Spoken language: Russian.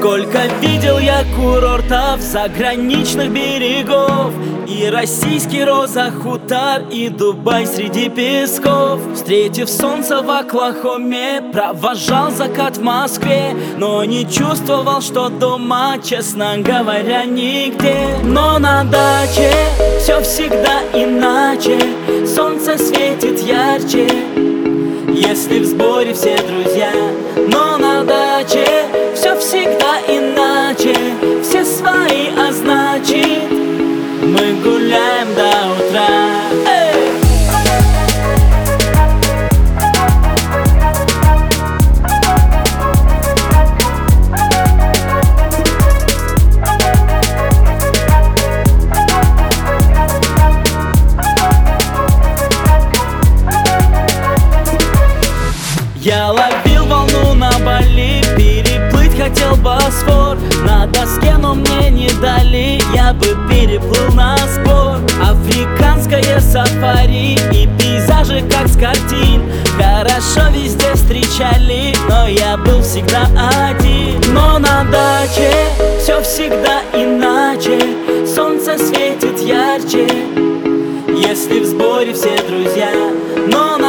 Сколько видел я курортов заграничных берегов, и российский роза хутор, и Дубай среди песков. Встретив солнце в Оклахоме, провожал закат в Москве, но не чувствовал, что дома, честно говоря, нигде. Но на даче все всегда иначе, солнце светит ярче, если в сборе все друзья. Но на даче все всегда иначе, все свои, а значит мы гуляем до утра. Я ловил волну на Бали, переплыть хотел Босфор. На доске, но мне не дали, я бы переплыл на спор. Африканское сафари и пейзажи, как с картин, хорошо везде встречали, но я был всегда один. Но на даче все всегда иначе, солнце светит ярче, если в сборе все друзья. Но